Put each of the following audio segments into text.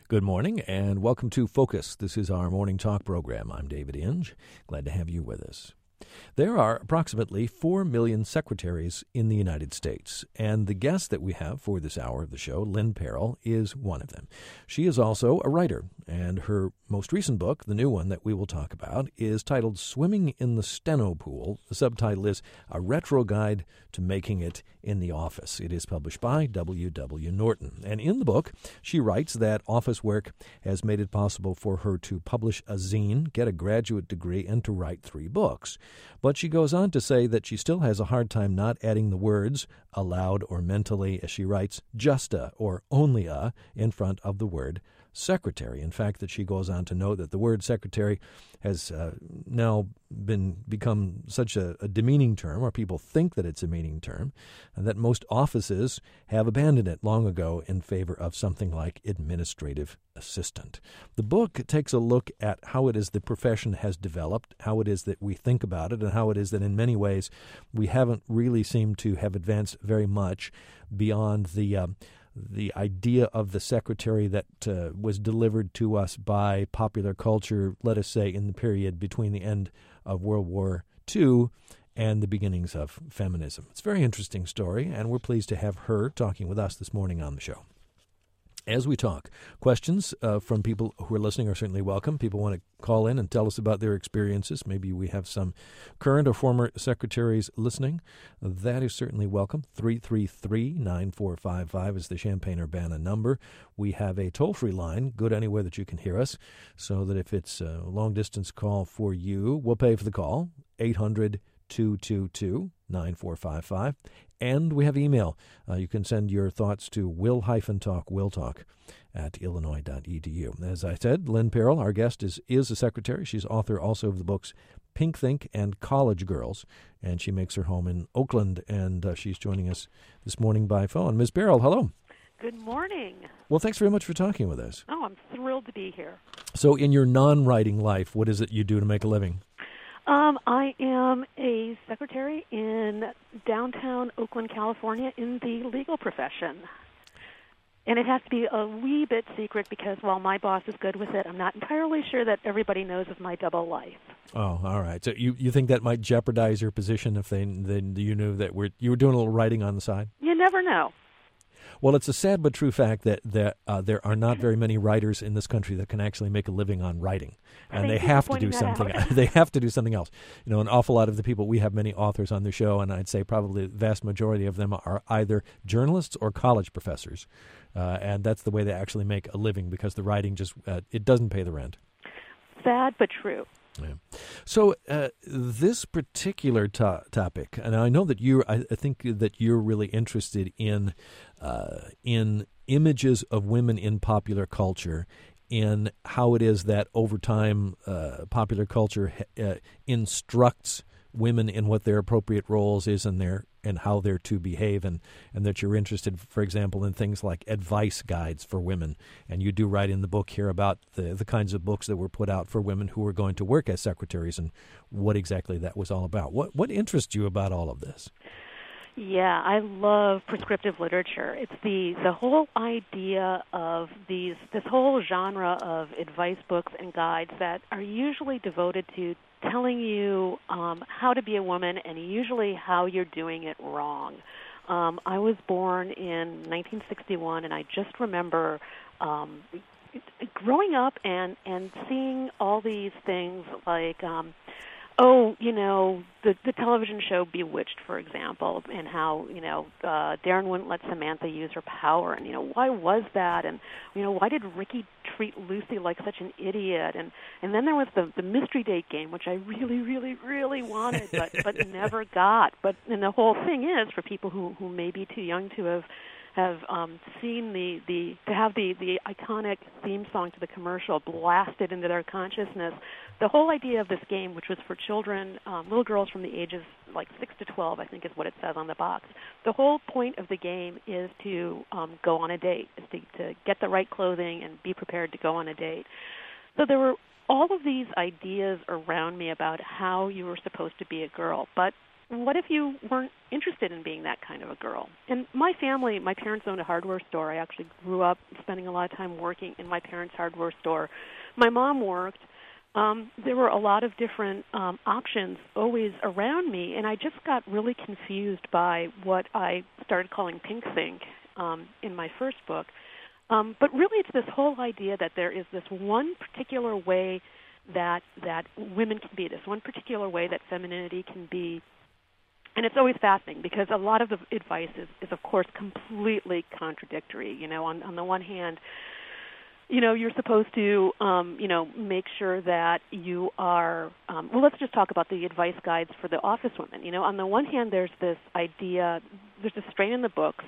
Good morning and welcome to Focus. This is our morning talk program. I'm David Inge. Glad to have you with us. There are approximately 4 million secretaries in the United States, and the guest that we have for this hour of the show, Lynn Perrell, is one of them. She is also a writer, and her most recent book, the new one that we will talk about, is titled Swimming in the Steno Pool. The subtitle is A Retro Guide to Making It in the Office. It is published by W.W. Norton. And in the book, she writes that office work has made it possible for her to publish a zine, get a graduate degree, and to write 3 books. But she goes on to say that she still has a hard time not adding the words aloud or mentally, as she writes, just a or only a in front of the word secretary. In fact, that she goes on to note that the word secretary has now become such a demeaning term, or people think that it's a meaning term, and that most offices have abandoned it long ago in favor of something like administrative assistant. The book takes a look at how it is the profession has developed, how it is that we think about it, and how it is that in many ways we haven't really seemed to have advanced very much beyond the idea of the secretary that was delivered to us by popular culture, let us say, in the period between the end of World War II and the beginnings of feminism. It's a very interesting story, and we're pleased to have her talking with us this morning on the show. As we talk, questions from people who are listening are certainly welcome. People want to call in and tell us about their experiences. Maybe we have some current or former secretaries listening. That is certainly welcome. 333-9455 is the Champaign-Urbana number. We have a toll-free line, good anywhere that you can hear us, so that if it's a long-distance call for you, we'll pay for the call, 800-222-9455. And we have email. You can send your thoughts to willtalk at illinois.edu. As I said, Lynn Perrell, our guest, is a secretary. She's author also of the books Pink Think and College Girls, and she makes her home in Oakland, and she's joining us this morning by phone. Ms. Perrell, hello. Good morning. Well, thanks very much for talking with us. Oh, I'm thrilled to be here. So in your non-writing life, what is it you do to make a living? I am a secretary in downtown Oakland, California, in the legal profession. And it has to be a wee bit secret because while my boss is good with it, I'm not entirely sure that everybody knows of my double life. Oh, all right. So you think that might jeopardize your position if you knew that you were doing a little writing on the side? You never know. Well, it's a sad but true fact that there are not very many writers in this country that can actually make a living on writing, and they have to do something. They have to do something else. You know, an awful lot of the people, we have many authors on the show, and I'd say probably the vast majority of them are either journalists or college professors, and that's the way they actually make a living because the writing just it doesn't pay the rent. Sad but true. Yeah. So this particular topic, and I know that I think that you're really interested in images of women in popular culture, in how it is that over time popular culture instructs women in what their appropriate roles is and how they're to behave, and that you're interested, for example, in things like advice guides for women. And you do write in the book here about the kinds of books that were put out for women who were going to work as secretaries and what exactly that was all about. What interests you about all of this? Yeah, I love prescriptive literature. It's the whole idea of this whole genre of advice books and guides that are usually devoted to telling you how to be a woman and usually how you're doing it wrong. I was born in 1961, and I just remember growing up and seeing all these things like the television show Bewitched, for example, and how, Darren wouldn't let Samantha use her power, and, why was that? And, why did Ricky treat Lucy like such an idiot? And then there was the mystery date game, which I really, really, really wanted, but never got. And the whole thing is, for people who may be too young to have seen the iconic theme song to the commercial blasted into their consciousness. The whole idea of this game, which was for children, little girls from the ages like 6 to 12, I think is what it says on the box. The whole point of the game is to go on a date, is to get the right clothing and be prepared to go on a date. So there were all of these ideas around me about how you were supposed to be a girl, but what if you weren't interested in being that kind of a girl? And my family, my parents owned a hardware store. I actually grew up spending a lot of time working in my parents' hardware store. My mom worked. There were a lot of different options always around me, and I just got really confused by what I started calling pink think in my first book. But really it's this whole idea that there is this one particular way that women can be, this one particular way that femininity can be. And it's always fascinating because a lot of the advice is of course, completely contradictory. You know, on the one hand, you know, you're supposed to, make sure that you are, well, let's just talk about the advice guides for the office women. You know, on the one hand, there's this idea, there's a strain in the books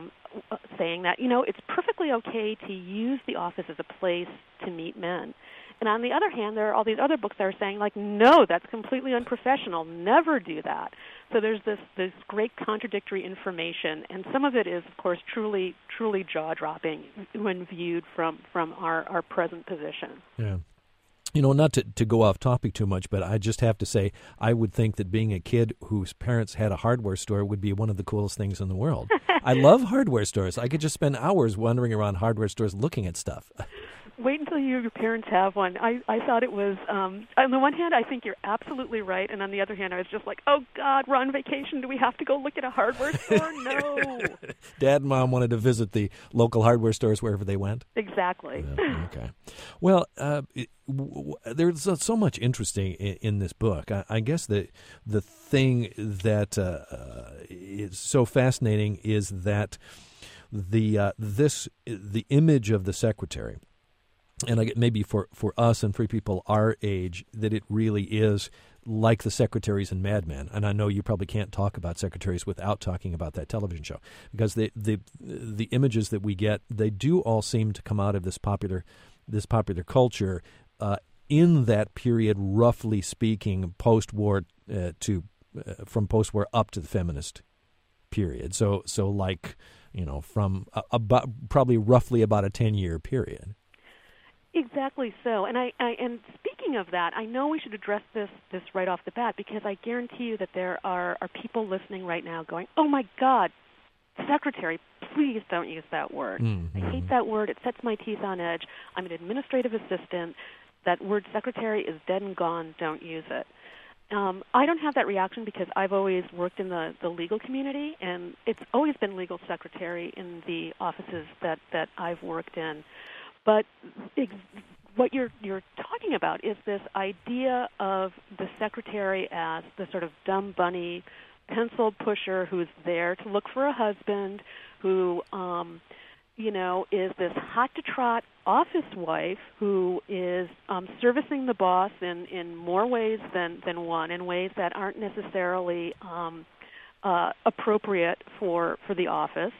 saying that, you know, it's perfectly okay to use the office as a place to meet men. And on the other hand, there are all these other books that are saying, like, no, that's completely unprofessional. Never do that. So there's this great contradictory information, and some of it is, of course, truly jaw-dropping when viewed from our present position. Yeah. You know, not to go off topic too much, but I just have to say, I would think that being a kid whose parents had a hardware store would be one of the coolest things in the world. I love hardware stores. I could just spend hours wandering around hardware stores looking at stuff. Wait until your parents have one. I thought it was, on the one hand, I think you're absolutely right, and on the other hand, I was just like, oh, God, we're on vacation. Do we have to go look at a hardware store? No. Dad and Mom wanted to visit the local hardware stores wherever they went? Exactly. Okay. Well, there's so much interesting in this book. I guess the thing that is so fascinating is that the image of the secretary, and maybe for us and for people our age, that it really is like the secretaries in Mad Men. And I know you probably can't talk about secretaries without talking about that television show, because the images that we get, they do all seem to come out of this popular culture in that period, roughly speaking, post-war from post-war up to the feminist period. So like, you know, from about probably roughly about a 10-year period. Exactly so. And and speaking of that, I know we should address this right off the bat, because I guarantee you that there are people listening right now going, oh, my God, secretary, please don't use that word. Mm-hmm. I hate that word. It sets my teeth on edge. I'm an administrative assistant. That word secretary is dead and gone. Don't use it. I don't have that reaction because I've always worked in the legal community, and it's always been legal secretary in the offices that I've worked in. But what you're talking about is this idea of the secretary as the sort of dumb bunny, pencil pusher who's there to look for a husband, who is this hot-to-trot office wife who is servicing the boss in more ways than one, in ways that aren't necessarily appropriate for the office.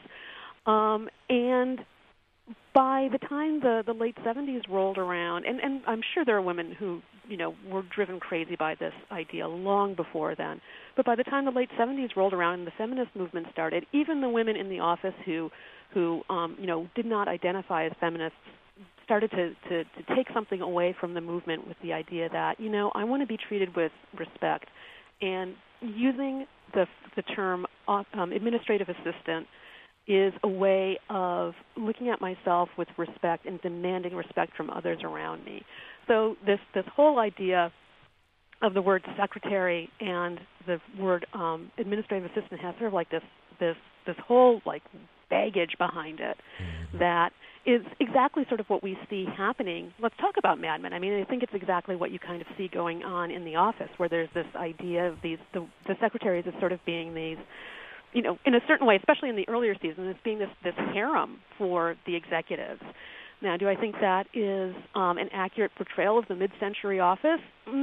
And by the time the late 70s rolled around, and I'm sure there are women who, were driven crazy by this idea long before then, but by the time the late 70s rolled around and the feminist movement started, even the women in the office who did not identify as feminists started to take something away from the movement with the idea that, I want to be treated with respect. And using the term administrative assistant is a way of looking at myself with respect and demanding respect from others around me. So this whole idea of the word secretary and the word administrative assistant has sort of like this whole like baggage behind it that is exactly sort of what we see happening. Let's talk about Mad Men. I mean, I think it's exactly what you kind of see going on in the office, where there's this idea of the secretaries as sort of being these, in a certain way, especially in the earlier seasons, it's being this harem for the executives. Now, do I think that is an accurate portrayal of the mid-century office?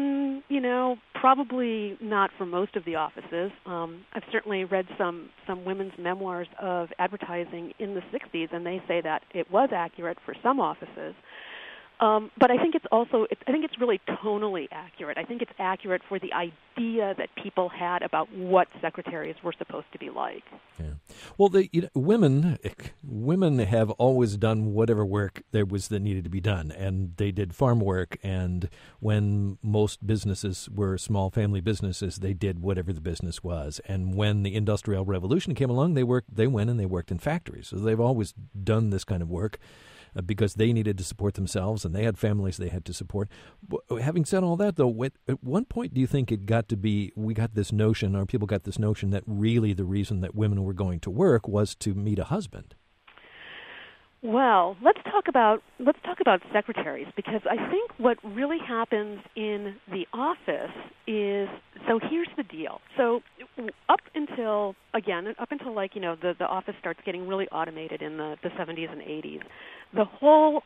Probably not for most of the offices. I've certainly read some women's memoirs of advertising in the 60s, and they say that it was accurate for some offices. But I think it's really tonally accurate. I think it's accurate for the idea that people had about what secretaries were supposed to be like. Yeah. Well, women have always done whatever work there was that needed to be done, and they did farm work. And when most businesses were small family businesses, they did whatever the business was. And when the Industrial Revolution came along, they went and they worked in factories. So they've always done this kind of work. Because they needed to support themselves and they had families they had to support. Having said all that, though, at one point do you think it got to be, we got this notion, or people got this notion, that really the reason that women were going to work was to meet a husband? Well, let's talk about secretaries, because I think what really happens in the office is, so here's the deal. So up until like, the office starts getting really automated in the 70s and 80s, the whole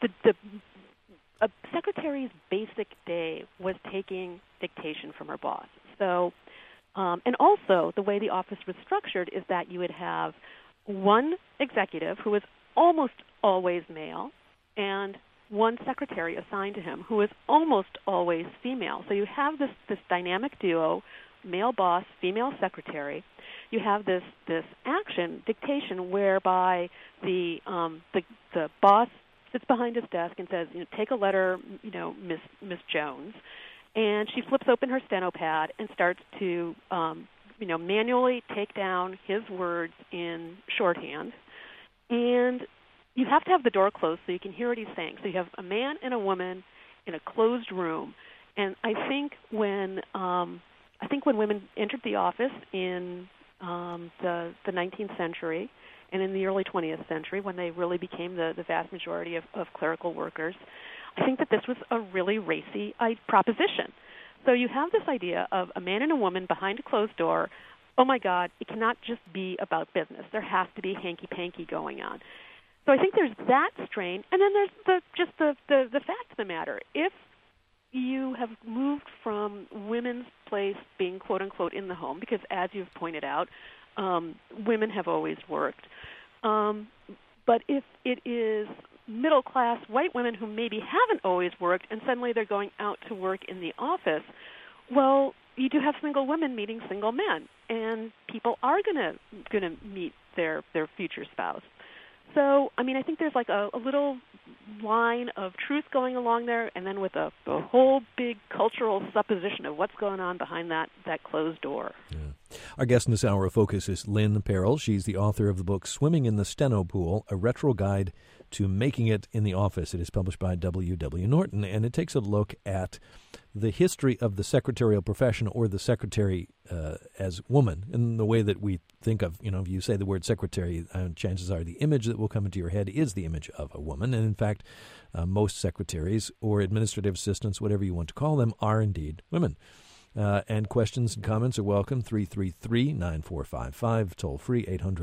a secretary's basic day was taking dictation from her boss. So and also the way the office was structured is that you would have one executive who was almost always male, and one secretary assigned to him who is almost always female. So you have this dynamic duo, male boss, female secretary. You have this action dictation whereby the boss sits behind his desk and says, take a letter, Miss Jones, and she flips open her steno pad and starts to manually take down his words in shorthand. And you have to have the door closed so you can hear what he's saying. So you have a man and a woman in a closed room. And I think when women entered the office in the 19th century and in the early 20th century, when they really became the vast majority of clerical workers, I think that this was a really racy proposition. So you have this idea of a man and a woman behind a closed door. Oh my God, it cannot just be about business. There has to be hanky-panky going on. So I think there's that strain, and then there's the fact of the matter. If you have moved from women's place being quote-unquote in the home, because as you've pointed out, women have always worked, but if it is middle-class white women who maybe haven't always worked and suddenly they're going out to work in the office, well, you do have single women meeting single men, and people are going to meet their future spouse. So, I think there's like a little line of truth going along there, and then with a whole big cultural supposition of what's going on behind that closed door. Yeah. Our guest in this hour of Focus is Lynn Perrell. She's the author of the book Swimming in the Steno Pool, A Retro Guide to Making It in the Office. It is published by W.W. Norton, and it takes a look at the history of the secretarial profession, or the secretary as woman, in the way that we think of, if you say the word secretary, chances are the image that will come into your head is the image of a woman. And in fact, most secretaries or administrative assistants, whatever you want to call them, are indeed women. And questions and comments are welcome. 333-9455, toll free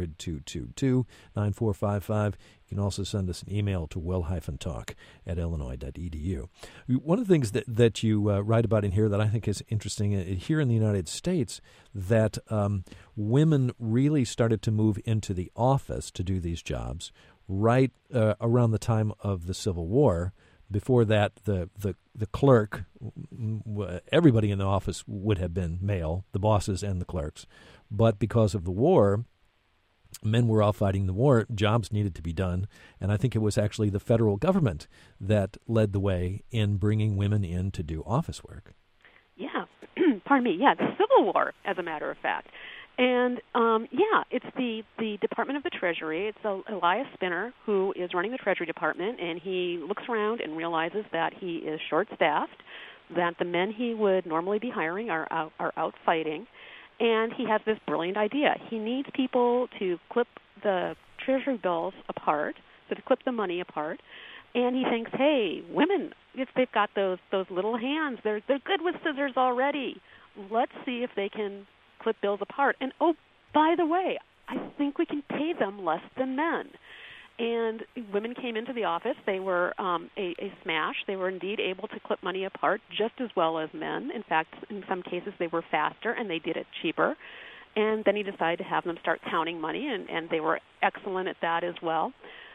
800-222-9455. You can also send us an email to well-talk@illinois.edu. One of the things that you write about in here that I think is interesting, here in the United States, that women really started to move into the office to do these jobs right around the time of the Civil War. Before that, the clerk, everybody in the office would have been male, the bosses and the clerks. But because of the war, men were off fighting the war, jobs needed to be done, and I think it was actually the federal government that led the way in bringing women in to do office work. Yeah, pardon me, the Civil War, as a matter of fact. And, it's the Department of the Treasury. It's Elias Spinner who is running the Treasury Department, and he looks around and realizes that he is short-staffed, that the men he would normally be hiring are out fighting, and he has this brilliant idea. He needs people to clip the Treasury bills apart, so to clip the money apart, and he thinks, hey, women, if they've got those little hands, they're good with scissors already. Let's see if they can clip bills apart. And, oh, by the way, I think we can pay them less than men. And women came into the office. They were a smash. They were indeed able to clip money apart just as well as men. In fact, in some cases they were faster and they did it cheaper. And then he decided to have them start counting money, and they were excellent at that as well.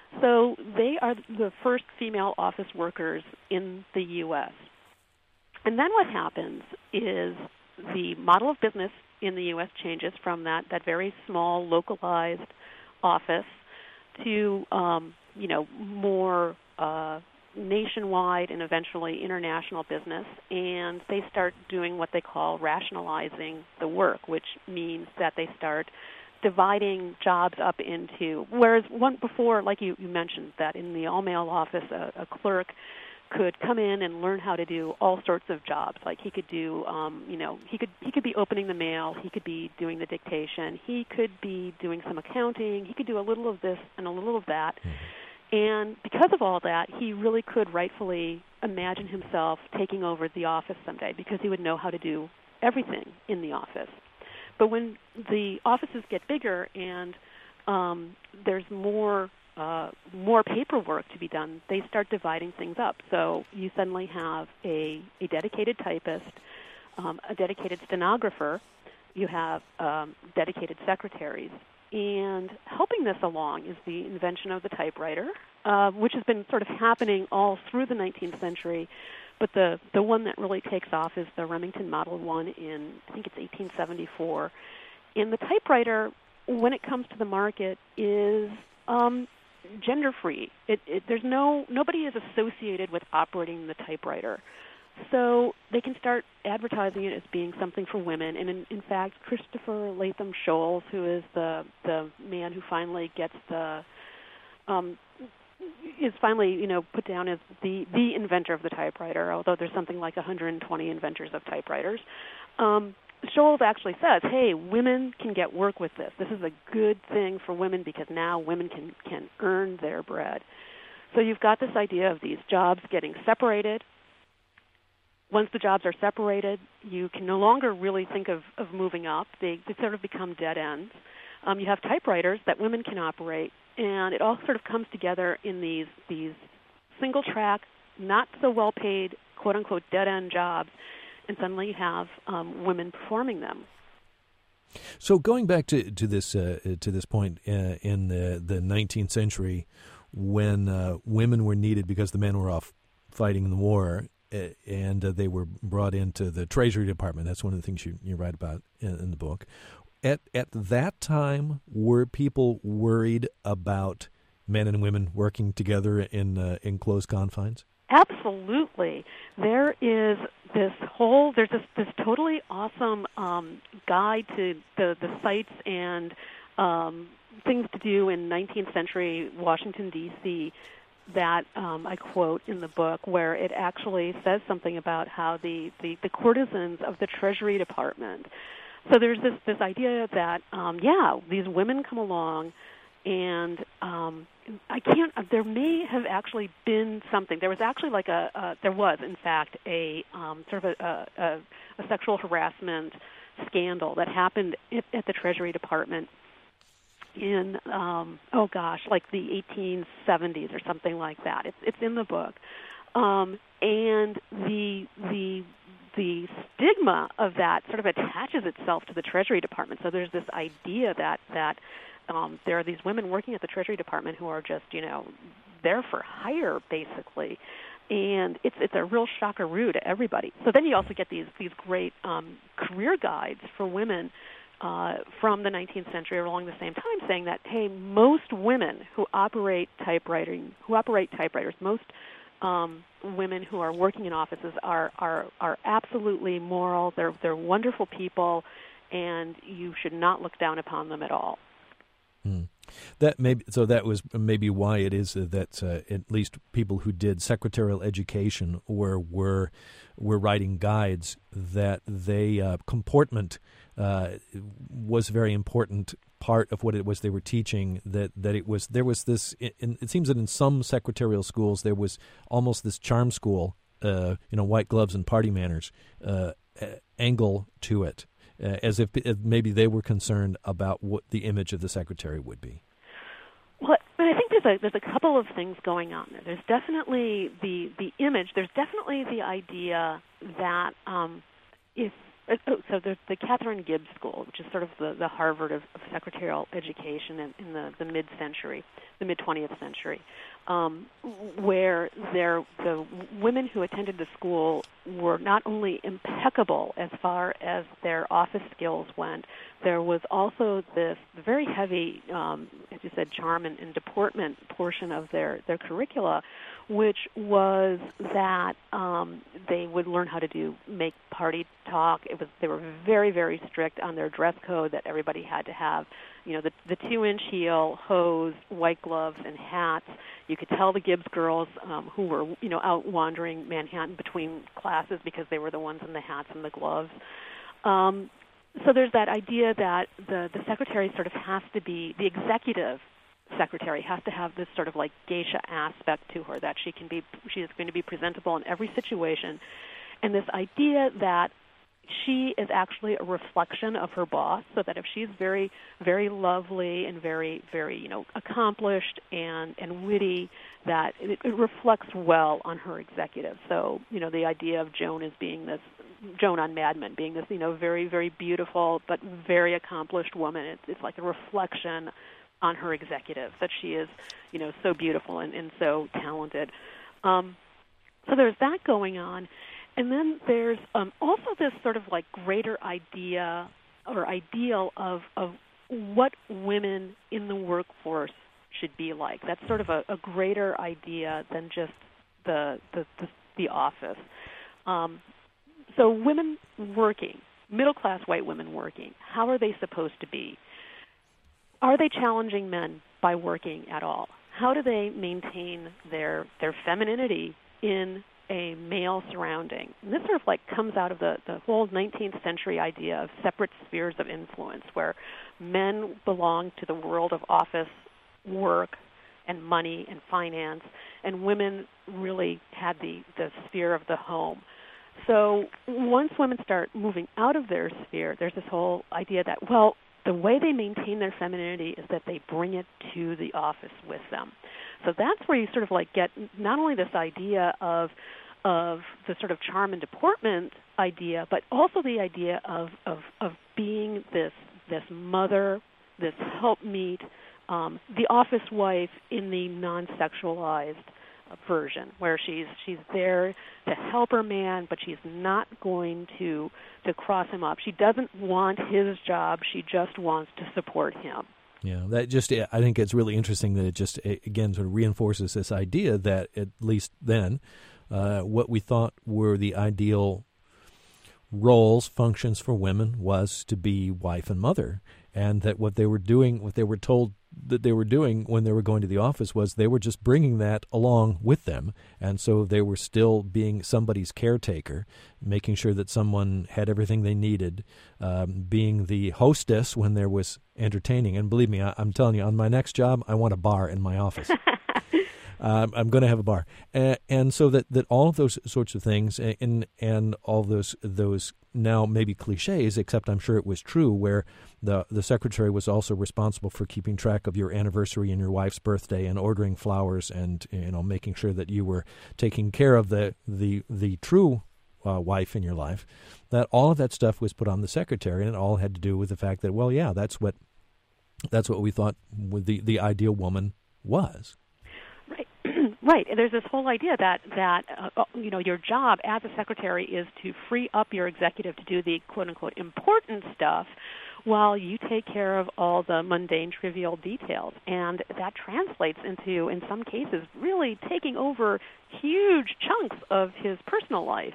So they are the first female office workers in the U.S. And then what happens is the model of business in the U.S. changes from that very small, localized office to, more nationwide and eventually international business. And they start doing what they call rationalizing the work, which means that they start dividing jobs up into, whereas one before, like you mentioned, that in the all-male office, a clerk could come in and learn how to do all sorts of jobs. Like he could do, he could be opening the mail, he could be doing the dictation, he could be doing some accounting, he could do a little of this and a little of that. And because of all that, he really could rightfully imagine himself taking over the office someday because he would know how to do everything in the office. But when the offices get bigger and there's more paperwork to be done, they start dividing things up. So you suddenly have a dedicated typist, a dedicated stenographer, you have dedicated secretaries. And helping this along is the invention of the typewriter, which has been sort of happening all through the 19th century. But the one that really takes off is the Remington Model 1 in, I think it's 1874. And the typewriter, when it comes to the market, is gender-free. Nobody is associated with operating the typewriter. So they can start advertising it as being something for women. And in fact, Christopher Latham Scholes, who is the man who finally gets is finally, put down as the inventor of the typewriter, although there's something like 120 inventors of typewriters. Scholes actually says, hey, women can get work with this. This is a good thing for women because now women can earn their bread. So you've got this idea of these jobs getting separated. Once the jobs are separated, you can no longer really think of moving up. They sort of become dead ends. You have typewriters that women can operate, and it all sort of comes together in these single-track, not-so-well-paid, quote-unquote, dead-end jobs, and suddenly you have women performing them. So going back to this point in the 19th century, when women were needed because the men were off fighting in the war, and they were brought into the Treasury Department. That's one of the things you write about in the book. At that time, were people worried about men and women working together in close confines? Absolutely. There's this totally awesome guide to the sites and things to do in 19th century Washington, D.C., that I quote in the book, where it actually says something about how the courtesans of the Treasury Department. So there's this idea that, these women come along, and there may have actually been something. There was actually there was, in fact, a sort of a sexual harassment scandal that happened at the Treasury Department in, like the 1870s or something like that. It's in the book. And the stigma of that sort of attaches itself to the Treasury Department. So there's this idea that there are these women working at the Treasury Department who are just, there for hire, basically. And it's a real shockaroo to everybody. So then you also get these great career guides for women from the 19th century along the same time, saying that, hey, most women who operate typewriters, most women who are working in offices are absolutely moral. They're wonderful people, and you should not look down upon them at all. That was maybe why it is that at least people who did secretarial education or were writing guides, that comportment was a very important part of what it was they were teaching. That there was this. It seems that in some secretarial schools there was almost this charm school, white gloves and party manners angle to it. As if maybe they were concerned about what the image of the secretary would be. Well, I think there's a couple of things going on there. There's definitely the image. There's definitely the idea that if So there's the Catherine Gibbs School, which is sort of the Harvard of secretarial education in the mid-century, the mid-20th century, where the women who attended the school were not only impeccable as far as their office skills went, there was also this very heavy, as you said, charm and deportment portion of their curricula, which was that they would learn how to make party talk. They were very, very strict on their dress code that everybody had to have, the 2-inch heel, hose, white gloves, and hats. You could tell the Gibbs girls who were, out wandering Manhattan between classes because they were the ones in the hats and the gloves. So there's that idea that the secretary sort of has to be, the executive secretary has to have this sort of like geisha aspect to her, that she is going to be presentable in every situation. And this idea that she is actually a reflection of her boss, so that if she's very, very lovely and very, very, accomplished and witty, that it reflects well on her executive. So, the idea of Joan on Mad Men being this, very, very beautiful but very accomplished woman. It's like a reflection on her executive, that she is, so beautiful and so talented. So there's that going on. And then there's also this sort of like greater idea or ideal of what women in the workforce should be like. That's sort of a greater idea than just the office. So women working, middle-class white women working, how are they supposed to be? Are they challenging men by working at all? How do they maintain their femininity in a male surrounding? And this sort of like comes out of the whole 19th century idea of separate spheres of influence, where men belong to the world of office work and money and finance, and women really had the sphere of the home. So once women start moving out of their sphere, there's this whole idea that, well, the way they maintain their femininity is that they bring it to the office with them. So that's where you sort of like get not only this idea of the sort of charm and deportment idea, but also the idea of being this mother, this helpmeet, the office wife in the non-sexualized version, where she's there to help her man, but she's not going to cross him up. She doesn't want his job. She just wants to support him. Yeah, I think it's really interesting that it just, again, sort of reinforces this idea that, at least then, what we thought were the ideal roles, functions for women was to be wife and mother, and that what they were told that they were doing when they were going to the office was they were just bringing that along with them, and so they were still being somebody's caretaker, making sure that someone had everything they needed, being the hostess when there was entertaining. And believe me, I'm telling you, on my next job, I want a bar in my office. I'm going to have a bar, and so that all of those sorts of things, and all those now maybe cliches, except I'm sure it was true, where the secretary was also responsible for keeping track of your anniversary and your wife's birthday, and ordering flowers, and making sure that you were taking care of the true wife in your life. That all of that stuff was put on the secretary, and it all had to do with the fact that, well, yeah, that's what we thought the ideal woman was. Right. And there's this whole idea that your job as a secretary is to free up your executive to do the quote-unquote important stuff while you take care of all the mundane, trivial details. And that translates into, in some cases, really taking over huge chunks of his personal life.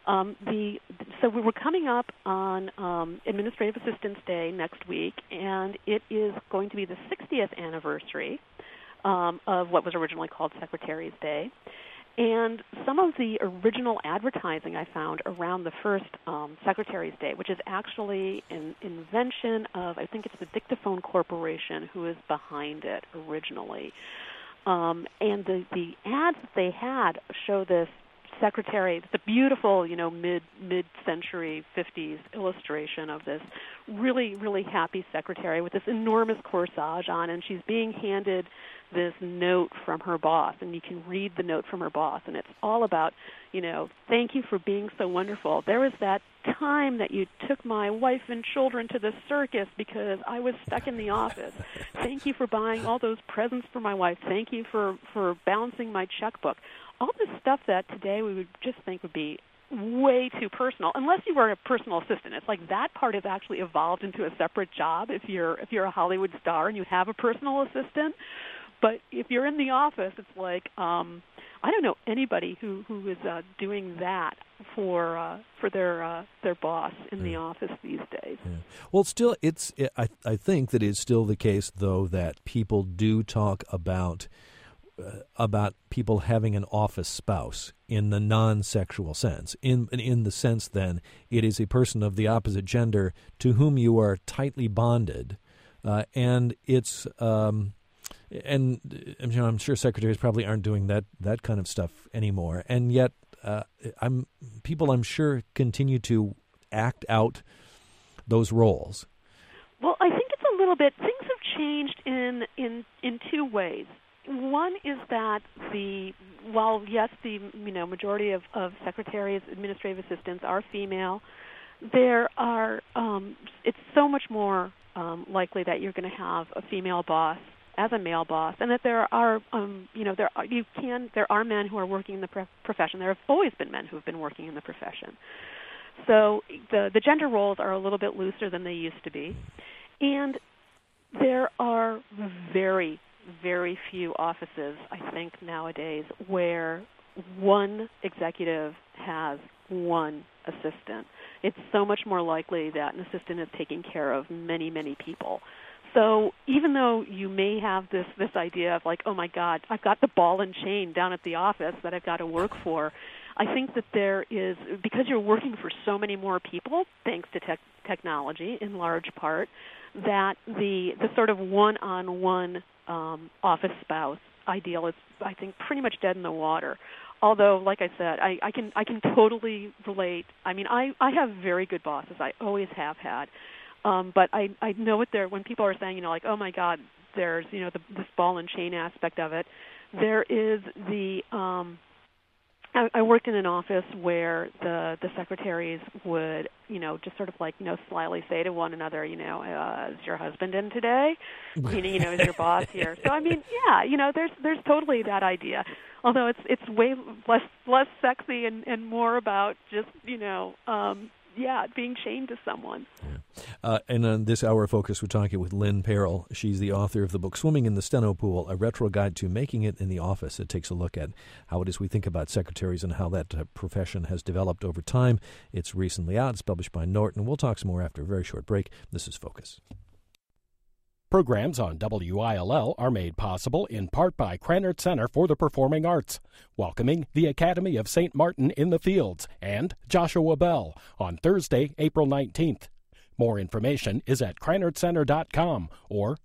So we were coming up on Administrative Assistance Day next week, and it is going to be the 60th anniversary of what was originally called Secretary's Day. And some of the original advertising I found around the first Secretary's Day, which is actually an invention of, I think it's the Dictaphone Corporation who is behind it originally. And the ads that they had show this secretary. It's a beautiful, mid-century 50s illustration of this really, really happy secretary with this enormous corsage on, and she's being handed this note from her boss, and you can read the note from her boss, and it's all about, thank you for being so wonderful. There was that time that you took my wife and children to the circus because I was stuck in the office. Thank you for buying all those presents for my wife. Thank you for balancing my checkbook. All this stuff that today we would just think would be way too personal, unless you were a personal assistant. It's like that part has actually evolved into a separate job if you're a Hollywood star and you have a personal assistant. But if you're in the office, it's like I don't know anybody who is doing that for their boss in the office these days. Yeah. Well, still, I think that it's still the case, though, that people do talk about people having an office spouse in the non-sexual sense. In the sense, then, it is a person of the opposite gender to whom you are tightly bonded, and it's. And I'm sure secretaries probably aren't doing that kind of stuff anymore. And yet, people I'm sure continue to act out those roles. Well, I think it's a little bit. Things have changed in two ways. One is that while yes, the majority of secretaries, administrative assistants are female, there are it's so much more likely that you're going to have a female boss as a male boss, and that there are men who are working in the profession. There have always been men who have been working in the profession. So the gender roles are a little bit looser than they used to be, and there are very, very few offices, I think, nowadays where one executive has one assistant. It's so much more likely that an assistant is taking care of many, many people. So even though you may have this idea of like, oh my God, I've got the ball and chain down at the office that I've got to work for, I think that there is, because you're working for so many more people, thanks to technology in large part, that the sort of one-on-one office spouse ideal is, I think, pretty much dead in the water. Although, like I said, I can totally relate. I mean, I have very good bosses. I always have had. But I know what when people are saying, like, oh my God, there's, this ball and chain aspect of it. There is I worked in an office where the secretaries would, just sort of like, slyly say to one another, is your husband in today? Is your boss here? So I mean, yeah, there's totally that idea. Although it's way less sexy and more about just, being chained to someone. Yeah. And on this hour of Focus, we're talking with Lynn Perrell. She's the author of the book Swimming in the Steno Pool, A Retro Guide to Making It in the Office. It takes a look at how it is we think about secretaries and how that profession has developed over time. It's recently out. It's published by Norton. We'll talk some more after a very short break. This is Focus. Programs on WILL are made possible in part by Krannert Center for the Performing Arts, welcoming the Academy of St. Martin in the Fields and Joshua Bell on Thursday, April 19th. More information is at KrannertCenter.com or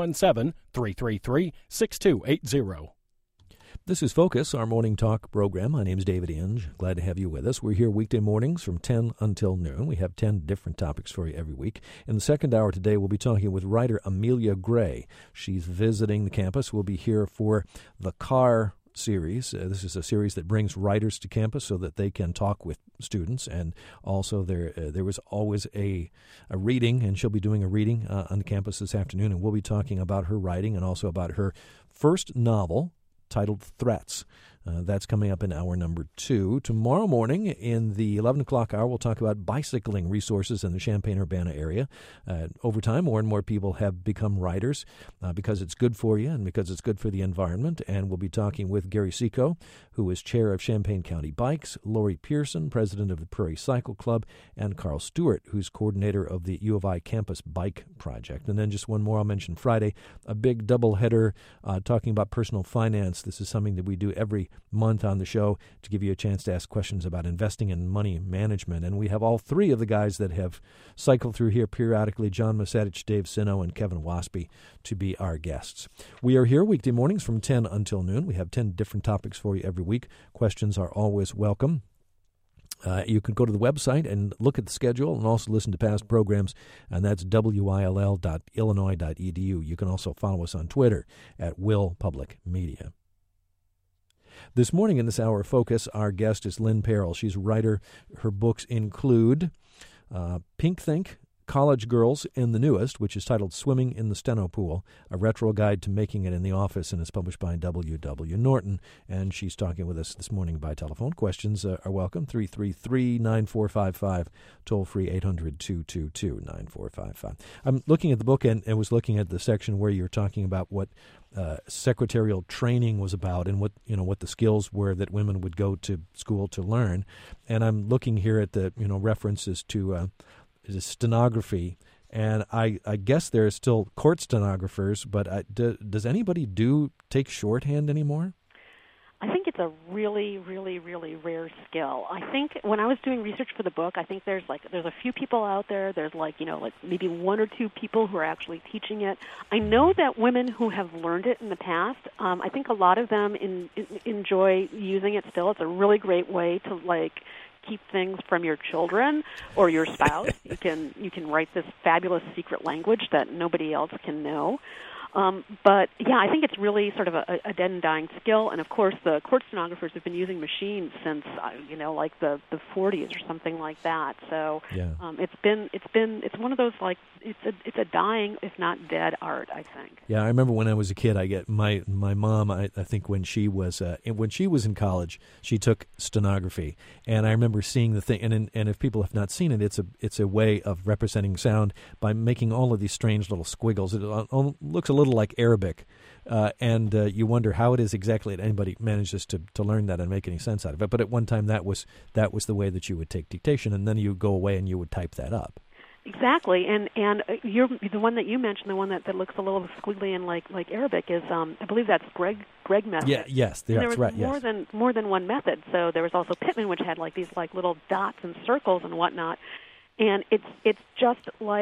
217-333-6280. This is Focus, our morning talk program. My name is David Inge. Glad to have you with us. We're here weekday mornings from 10 until noon. We have 10 different topics for you every week. In the second hour today, we'll be talking with writer Amelia Gray. She's visiting the campus. We'll be here for the CAR series. This is a series that brings writers to campus so that they can talk with students. And also there was always a reading, and she'll be doing a reading on campus this afternoon. And we'll be talking about her writing and also about her first novel, titled Threats. That's coming up in hour number 2. Tomorrow morning in the 11 o'clock hour, we'll talk about bicycling resources in the Champaign-Urbana area. Over time, more and more people have become riders because it's good for you and because it's good for the environment. And we'll be talking with Gary Seco, who is chair of Champaign County Bikes, Lori Pearson, president of the Prairie Cycle Club, and Carl Stewart, who's coordinator of the U of I Campus Bike Project. And then just one more I'll mention Friday, a big doubleheader talking about personal finance. This is something that we do every month on the show to give you a chance to ask questions about investing and money management. And we have all three of the guys that have cycled through here periodically, John Masetich, Dave Sino, and Kevin Waspy, to be our guests. We are here weekday mornings from 10 until noon. We have 10 different topics for you every week. Questions are always welcome. You can go to the website and look at the schedule and also listen to past programs, and that's will.illinois.edu. You can also follow us on Twitter at Will Public Media. This morning in this hour of Focus, our guest is Lynn Perrell. She's a writer. Her books include Pink Think, College Girls, and the newest, which is titled Swimming in the Steno Pool, a retro guide to making it in the office, and is published by W.W. Norton. And she's talking with us this morning by telephone. Questions are welcome, 333-9455, toll-free 800-222-9455. I'm looking at the book and was looking at the section where you're talking about what secretarial training was about and what the skills were that women would go to school to learn. And I'm looking here at the references to stenography, and I guess there are still court stenographers, but does anybody take shorthand anymore? I think it's a really, really, really rare skill. I think when I was doing research for the book, I think there's a few people out there. There's maybe one or two people who are actually teaching it. I know that women who have learned it in the past, I think a lot of them enjoy using it still. It's a really great way to keep things from your children or your spouse. You can write this fabulous secret language that nobody else can know. But yeah, I think it's really sort of a dead and dying skill. And of course, the court stenographers have been using machines since the 40s or something like that. So yeah. It's one of those it's a dying, if not dead, art, I think. Yeah, I remember when I was a kid, my mom. I think when she was in college, she took stenography, and I remember seeing the thing. And if people have not seen it, it's a way of representing sound by making all of these strange little squiggles. It looks a little like Arabic, and you wonder how it is exactly that anybody manages to learn that and make any sense out of it. But at one time, that was the way that you would take dictation, and then you go away and you would type that up. Exactly, and you're the one that you mentioned, the one that looks a little squiggly and like Arabic is I believe that's Gregg method. Yeah, yes, that's right. There was more than one method. So there was also Pitman, which had these little dots and circles and whatnot, and it's just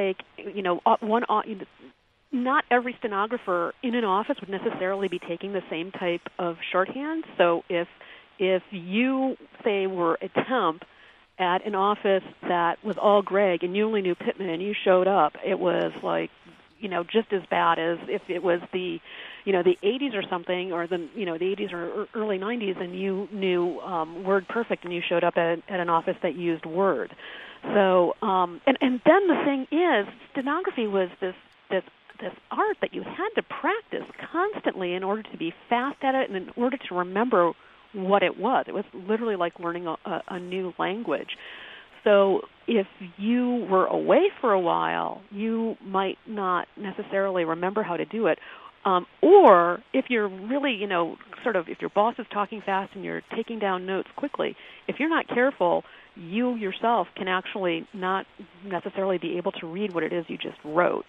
not every stenographer in an office would necessarily be taking the same type of shorthand. So if you say were a temp at an office that was all Gregg and you only knew Pitman and you showed up, it was just as bad as if it was the 80s or something, or the 80s or early 90s, and you knew Word Perfect and you showed up at an office that used Word. So and then the thing is, stenography was this art that you had to practice constantly in order to be fast at it and in order to remember what it was. It was literally like learning a new language. So if you were away for a while, you might not necessarily remember how to do it. Or if you're really, if your boss is talking fast and you're taking down notes quickly, if you're not careful, you yourself can actually not necessarily be able to read what it is you just wrote.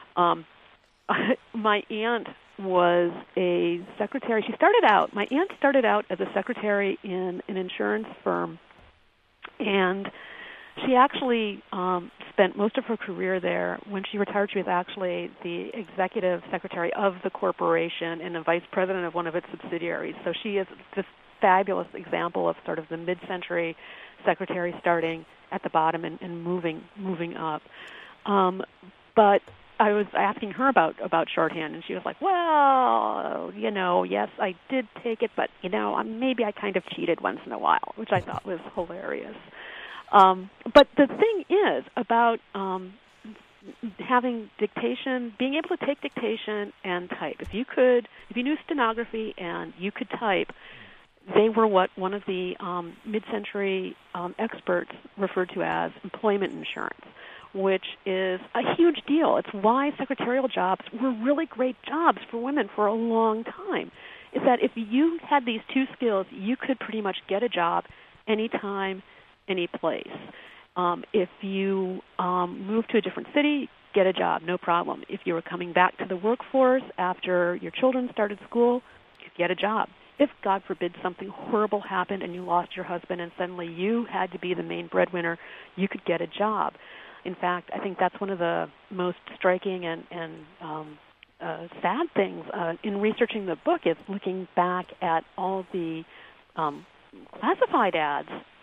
My aunt was a secretary. My aunt started out as a secretary in an insurance firm, and she actually spent most of her career there. When she retired, she was actually the executive secretary of the corporation and the vice president of one of its subsidiaries. So she is this fabulous example of sort of the mid-century secretary starting at the bottom and moving up. But I was asking her about shorthand, and she was like, well, yes, I did take it, but, maybe I kind of cheated once in a while, which I thought was hilarious. But the thing is about having dictation, being able to take dictation and type. If you knew stenography and you could type, they were what one of the mid-century experts referred to as employment insurance, which is a huge deal. It's why secretarial jobs were really great jobs for women for a long time, is that if you had these two skills, you could pretty much get a job anytime, any place. If you moved to a different city, get a job, no problem. If you were coming back to the workforce after your children started school, you could get a job. If, God forbid, something horrible happened and you lost your husband and suddenly you had to be the main breadwinner, you could get a job. In fact, I think that's one of the most striking and sad things in researching the book is looking back at all the classified ads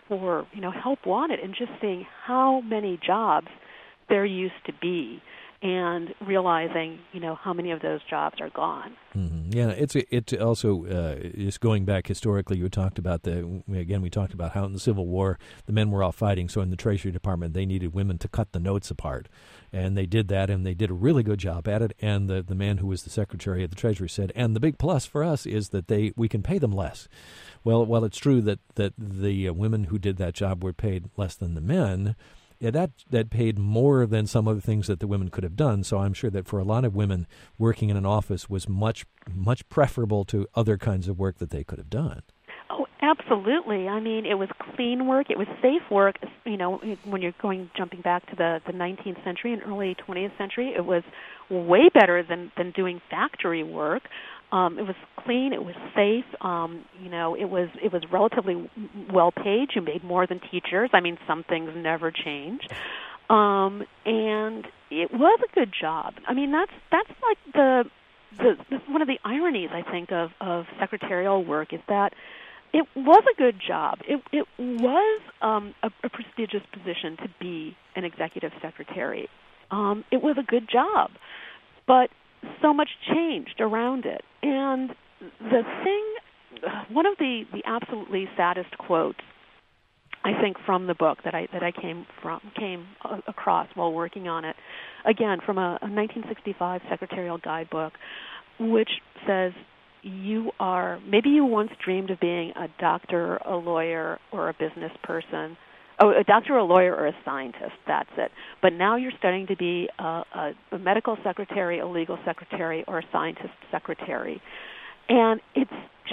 for help wanted, and just seeing how many jobs there used to be, and realizing how many of those jobs are gone. Mm-hmm. Yeah, it also just going back historically. We talked about we talked about how in the Civil War the men were all fighting. So in the Treasury Department, they needed women to cut the notes apart, and they did that, and they did a really good job at it. And the man who was the Secretary of the Treasury said, and the big plus for us is that we can pay them less. Well, while it's true that the women who did that job were paid less than the men, that paid more than some other things that the women could have done. So I'm sure that for a lot of women, working in an office was much, much preferable to other kinds of work that they could have done. Oh, absolutely. I mean, it was clean work. It was safe work. When you're jumping back to the 19th century and early 20th century, it was way better than doing factory work. It was clean. It was safe. It was relatively well paid. You made more than teachers. I mean, some things never changed, and it was a good job. I mean, that's like the one of the ironies, I think, of secretarial work is that it was a good job. It was a prestigious position to be an executive secretary. It was a good job, but so much changed around it. And one of the absolutely saddest quotes, I think, from the book that I came across while working on it, again from a 1965 secretarial guidebook, which says, maybe you once dreamed of being a doctor, a lawyer, or a business person. Oh, a doctor, a lawyer, or a scientist, that's it. But now you're studying to be a medical secretary, a legal secretary, or a scientist secretary. And it's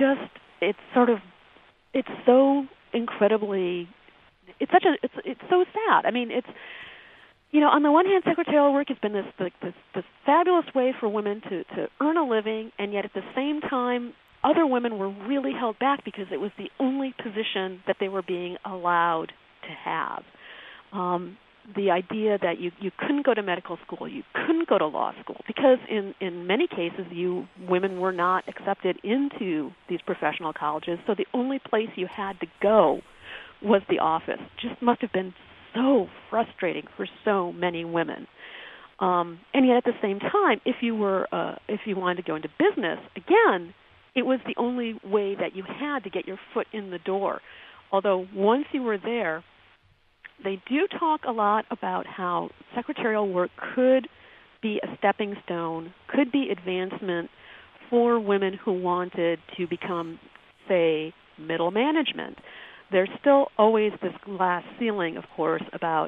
so incredibly, it's so sad. I mean, on the one hand, secretarial work has been this fabulous way for women to earn a living, and yet at the same time, other women were really held back because it was the only position that they were being allowed to have. The idea that you couldn't go to medical school, you couldn't go to law school, because in many cases women were not accepted into these professional colleges, so the only place you had to go was the office. Just must have been so frustrating for so many women. And yet at the same time, if you wanted to go into business, again, it was the only way that you had to get your foot in the door. Although once you were there, they do talk a lot about how secretarial work could be a stepping stone, could be advancement for women who wanted to become, say, middle management. There's still always this glass ceiling, of course, about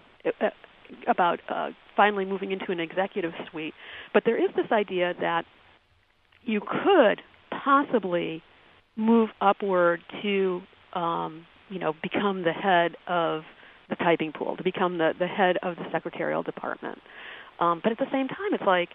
finally moving into an executive suite. But there is this idea that you could possibly move upward to, become the head of the typing pool, to become the head of the secretarial department. But at the same time, it's like,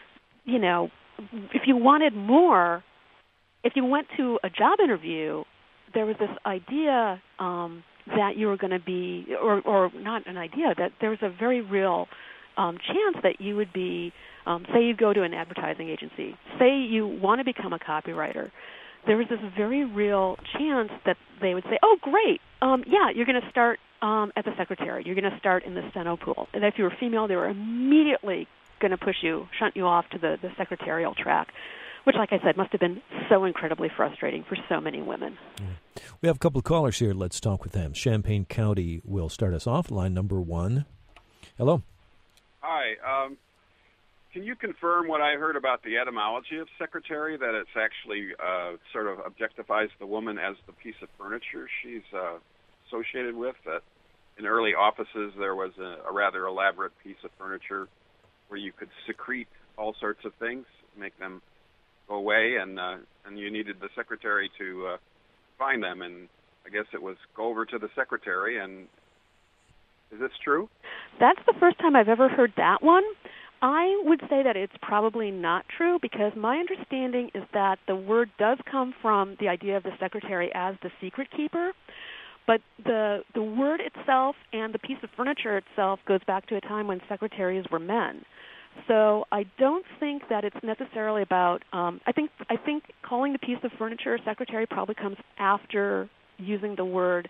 if you wanted more, if you went to a job interview, there was this idea that you were going to be, or not an idea, that there was a very real chance that you would be, say you go to an advertising agency, say you want to become a copywriter, there was this very real chance that they would say, oh, great, you're going to start at the secretary, you're going to start in the steno pool. And if you were female, they were immediately going to shunt you off to the secretarial track, which, like I said, must have been so incredibly frustrating for so many women. Yeah. We have a couple of callers here. Let's talk with them. Champaign County will start us off. Line number 1. Hello. Hi. Can you confirm what I heard about the etymology of secretary, that it's actually sort of objectifies the woman as the piece of furniture she's associated with, that in early offices there was a rather elaborate piece of furniture where you could secrete all sorts of things, make them go away, and you needed the secretary to find them, and I guess it was go over to the secretary. And is this true? That's the first time I've ever heard that one. I would say that it's probably not true, because my understanding is that the word does come from the idea of the secretary as the secret keeper, but the word itself and the piece of furniture itself goes back to a time when secretaries were men. So I don't think that it's necessarily about. I think calling the piece of furniture secretary probably comes after using the word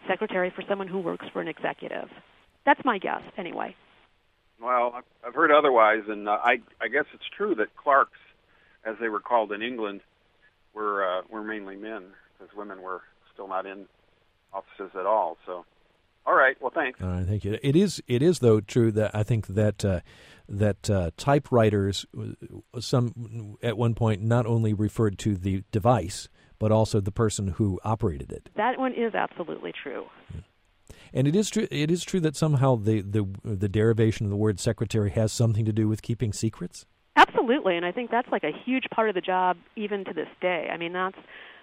secretary for someone who works for an executive. That's my guess, anyway. Well, I've heard otherwise, and I guess it's true that clerks, as they were called in England, were mainly men, because women were still not in offices at all. So, all right. Well, thanks. All right, thank you. It is though true that I think that typewriters, some at one point not only referred to the device but also the person who operated it. That one is absolutely true. Yeah. And it is true. It is true that somehow the derivation of the word secretary has something to do with keeping secrets. Absolutely, and I think that's like a huge part of the job even to this day. I mean, that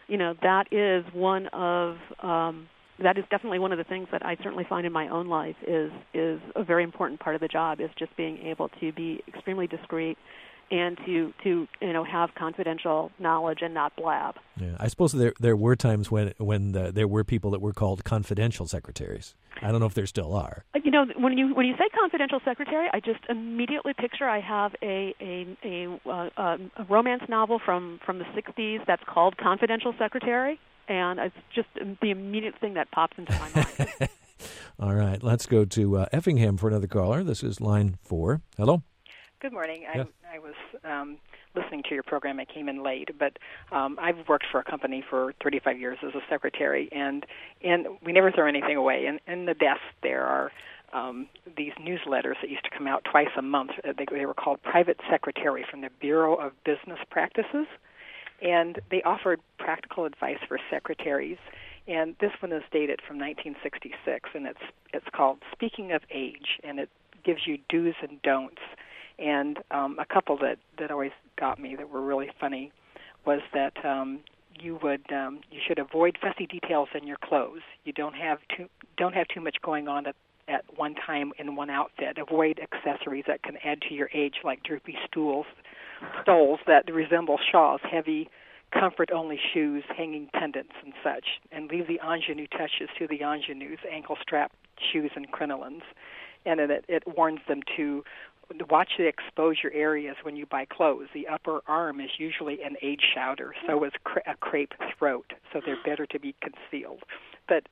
is one of that is definitely one of the things that I certainly find in my own life is a very important part of the job, is just being able to be extremely discreet and to have confidential knowledge and not blab. Yeah, I suppose there were times when there were people that were called confidential secretaries. I don't know if there still are. When you say confidential secretary, I just immediately picture I have a romance novel from the 60s that's called Confidential Secretary, and it's just the immediate thing that pops into my mind. All right, let's go to Effingham for another caller. This is line 4. Hello. Good morning. Yeah. I was listening to your program. I came in late, but I've worked for a company for 35 years as a secretary, and we never throw anything away. And in the desk there are these newsletters that used to come out twice a month. They were called Private Secretary from the Bureau of Business Practices, and they offered practical advice for secretaries. And this one is dated from 1966, and it's called Speaking of Age, and it gives you do's and don'ts. And a couple that always got me that were really funny was that you should avoid fussy details in your clothes. You don't have too much going on at one time in one outfit. Avoid accessories that can add to your age, like droopy stoles that resemble shawls, heavy comfort-only shoes, hanging pendants, and such. And leave the ingenue touches to the ingenues, ankle strap shoes and crinolines. And it warns them to watch the exposure areas when you buy clothes. The upper arm is usually an age shouter, so is a crepe throat, so they're better to be concealed. But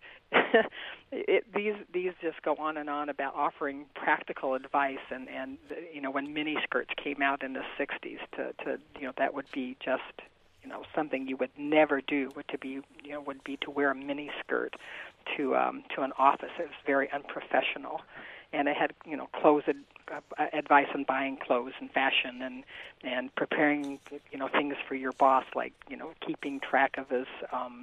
these just go on and on about offering practical advice, and when miniskirts came out in the 60s, to that would be just something you would never do. Would be to wear a miniskirt to an office. It was very unprofessional. And it had, clothes advice on buying clothes and fashion and preparing, things for your boss, like, keeping track of his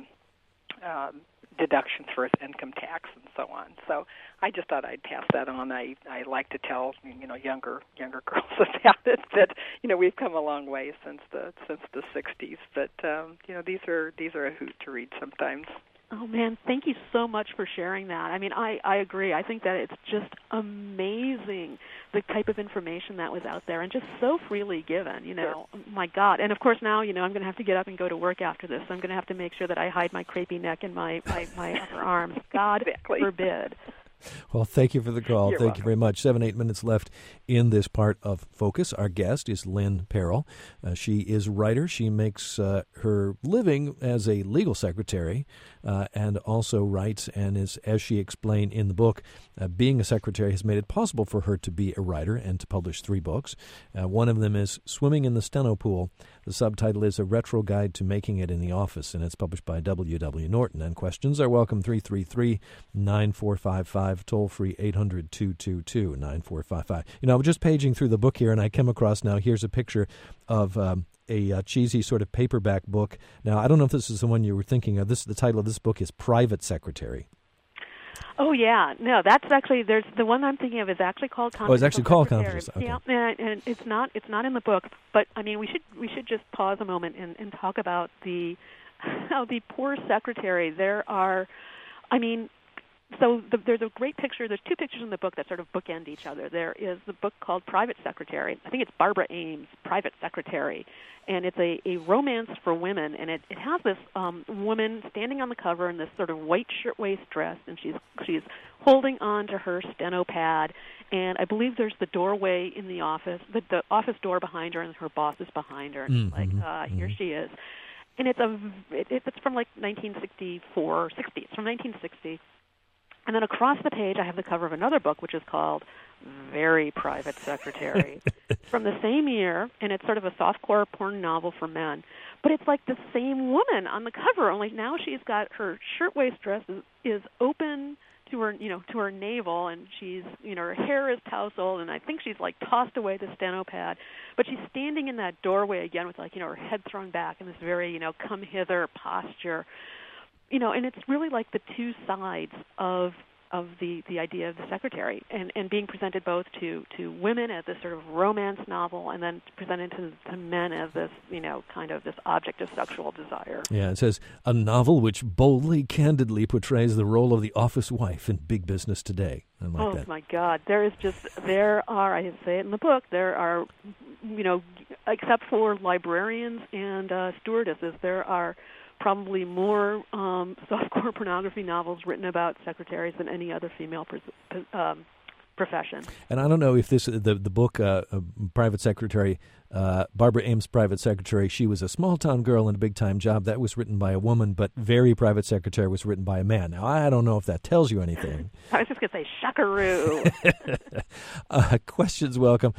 deductions for his income tax and so on. So I just thought I'd pass that on. I like to tell, younger girls about it, that, we've come a long way since the 60s. But, these are a hoot to read sometimes. Oh, man, thank you so much for sharing that. I mean, I agree. I think that it's just amazing, the type of information that was out there, and just so freely given, Sure. My God. And, of course, now, I'm going to have to get up and go to work after this. So I'm going to have to make sure that I hide my crepey neck and my upper arms. God forbid. Well, thank you for the call. You're Thank welcome. you very much. 7-8 minutes left in this part of Focus. Our guest is Lynn Parrell. She is a writer. She makes her living as a legal secretary and also writes, and is, as she explained in the book, being a secretary has made it possible for her to be a writer and to publish 3 books. One of them is Swimming in the Steno Pool. The subtitle is A Retro Guide to Making It in the Office, and it's published by W.W. Norton. And questions are welcome, 333-9455, toll-free 800-222-9455. I was just paging through the book here, and I came across, now here's a picture of a cheesy sort of paperback book. Now, I don't know if this is the one you were thinking of. The title of this book is Private Secretary. Oh, yeah. No, that's actually, there's the one I'm thinking of is actually called Confidential. Oh, it's actually called Secretary. Confidential. Okay. Yeah, and it's not in the book. But I mean, we should just pause a moment and talk about how the poor secretary. There are, I mean. So there's a great picture. There's 2 pictures in the book that sort of bookend each other. There is the book called Private Secretary. I think it's Barbara Ames, Private Secretary. And it's a romance for women. And it has this woman standing on the cover in this sort of white shirtwaist dress. And she's holding on to her steno pad. And I believe there's the doorway in the office, the office door behind her, and her boss is behind her. And here she is. And it's from like 1964, 60. It's from 1960. And then across the page, I have the cover of another book, which is called Very Private Secretary, from the same year, and it's sort of a softcore porn novel for men. But it's like the same woman on the cover, only now she's got her shirtwaist dress is open to her, to her navel, and she's, her hair is tousled, and I think she's like tossed away the steno pad, but she's standing in that doorway again with her head thrown back in this very, come hither posture, and it's really like the two sides of the idea of the secretary, and being presented both to women as this sort of romance novel, and then presented to men as this, kind of this object of sexual desire. Yeah, it says, a novel which boldly, candidly portrays the role of the office wife in big business today. I like that. Oh, my God. I say it in the book, there are, except for librarians and stewardesses, there are probably more softcore pornography novels written about secretaries than any other female profession. And I don't know if the book Private Secretary, Barbara Ames' Private Secretary, she was a small-town girl in a big-time job. That was written by a woman, but Very Private Secretary was written by a man. Now, I don't know if that tells you anything. I was just going to say, shuckaroo. Questions welcome.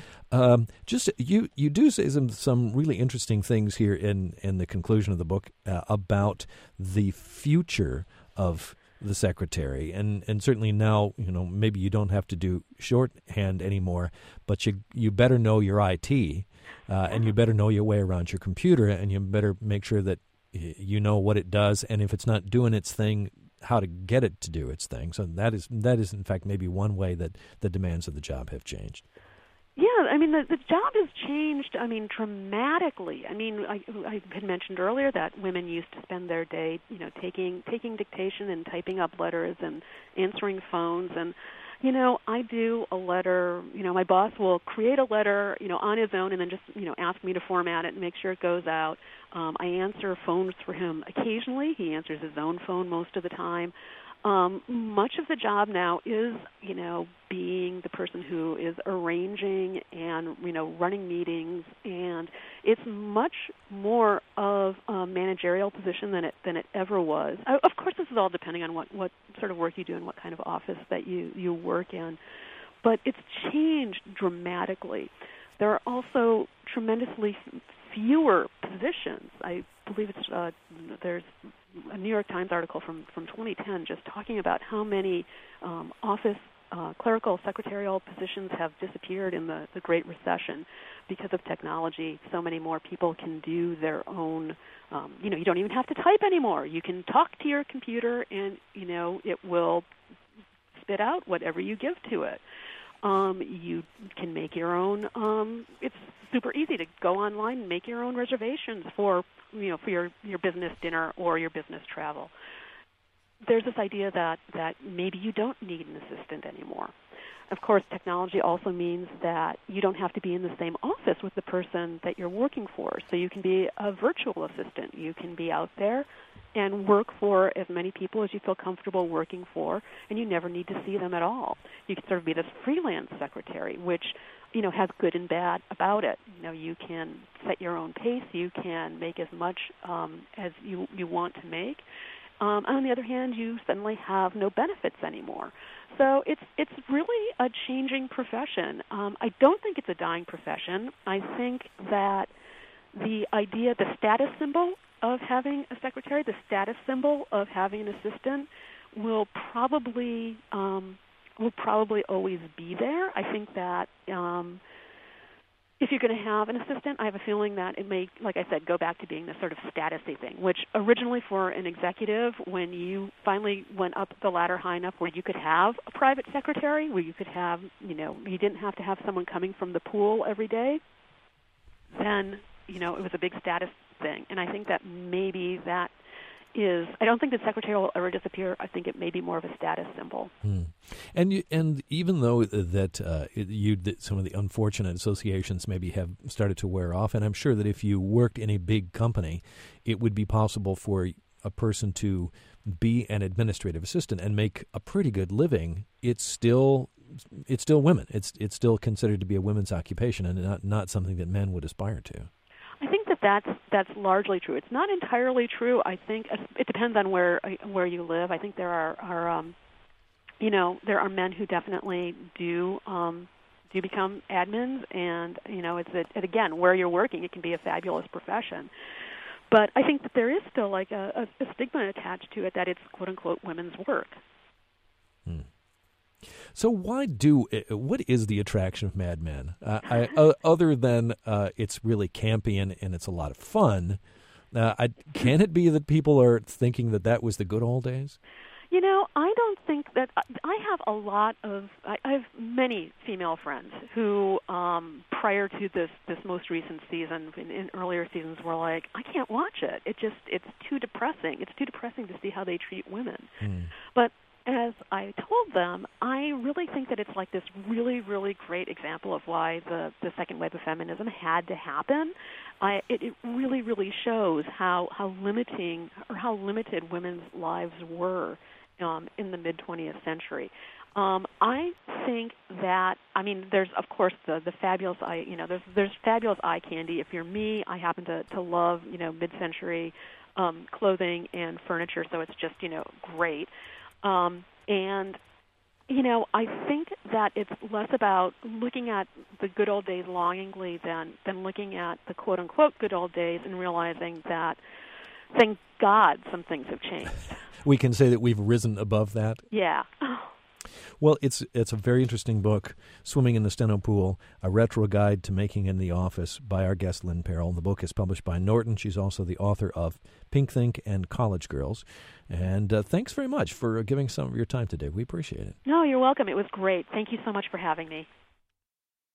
You do say some really interesting things here in the conclusion of the book about the future of the secretary, and certainly now, maybe you don't have to do shorthand anymore, but you better know your IT, and you better know your way around your computer, and you better make sure that you know what it does, and if it's not doing its thing, how to get it to do its thing. So that is in fact maybe one way that the demands of the job have changed. Yeah, the job has changed, dramatically. I had mentioned earlier that women used to spend their day, taking dictation and typing up letters and answering phones. And, I do a letter, my boss will create a letter, on his own and then just, ask me to format it and make sure it goes out. I answer phones for him occasionally. He answers his own phone most of the time. Much of the job now is, being the person who is arranging and, running meetings, and it's much more of a managerial position than it ever was. Of course, this is all depending on what sort of work you do and what kind of office that you work in, but it's changed dramatically. There are also tremendously fewer positions. I believe there's a New York Times article from 2010 just talking about how many office clerical secretarial positions have disappeared in the Great Recession because of technology. So many more people can do their own, you don't even have to type anymore. You can talk to your computer and, it will spit out whatever you give to it. You can make your own, it's super easy to go online and make your own reservations for your business dinner or your business travel. There's this idea that maybe you don't need an assistant anymore. Of course, technology also means that you don't have to be in the same office with the person that you're working for. So you can be a virtual assistant. You can be out there and work for as many people as you feel comfortable working for, and you never need to see them at all. You can sort of be this freelance secretary, which has good and bad about it. You can set your own pace. You can make as much as you want to make. On the other hand, you suddenly have no benefits anymore. So it's really a changing profession. I don't think it's a dying profession. I think that the idea, the status symbol of having a secretary, the status symbol of having an assistant will probably always be there. I think that if you're going to have an assistant, I have a feeling that it may, like I said, go back to being this sort of statusy thing, which originally for an executive, when you finally went up the ladder high enough where you could have a private secretary, where you could have, you didn't have to have someone coming from the pool every day, then, it was a big status thing. And I think that maybe that is, I don't think the secretary will ever disappear. I think it may be more of a status symbol. And even though that some of the unfortunate associations maybe have started to wear off, and I'm sure that if you worked in a big company, it would be possible for a person to be an administrative assistant and make a pretty good living. It's still women. It's still considered to be a women's occupation, and not something that men would aspire to. I think that's largely true. It's not entirely true. I think it depends on where you live. I think there are there are men who definitely do become admins, and it's again, where you're working, it can be a fabulous profession. But I think that there is still like a stigma attached to it that it's quote unquote women's work. So what is the attraction of Mad Men? Other than it's really campy and it's a lot of fun, can it be that people are thinking that was the good old days? I don't think that. I have many female friends who, prior to this most recent season, in earlier seasons, were like, I can't watch it. It's too depressing. It's too depressing to see how they treat women. But as I told them, I really think that it's like this really, really great example of why the second wave of feminism had to happen. It really, really shows how limited women's lives were in the mid-20th century. I think that, there's of course the fabulous there's fabulous eye candy. If you're me, I happen to love mid-century clothing and furniture, so it's just great. And I think that it's less about looking at the good old days longingly than looking at the quote unquote good old days and realizing that, thank God, some things have changed. We can say that we've risen above that. Yeah. Well, it's a very interesting book, Swimming in the Steno Pool, a retro guide to making in the office by our guest, Lynn Perrell. The book is published by Norton. She's also the author of Pink Think and College Girls. And thanks very much for giving some of your time today. We appreciate it. No, you're welcome. It was great. Thank you so much for having me.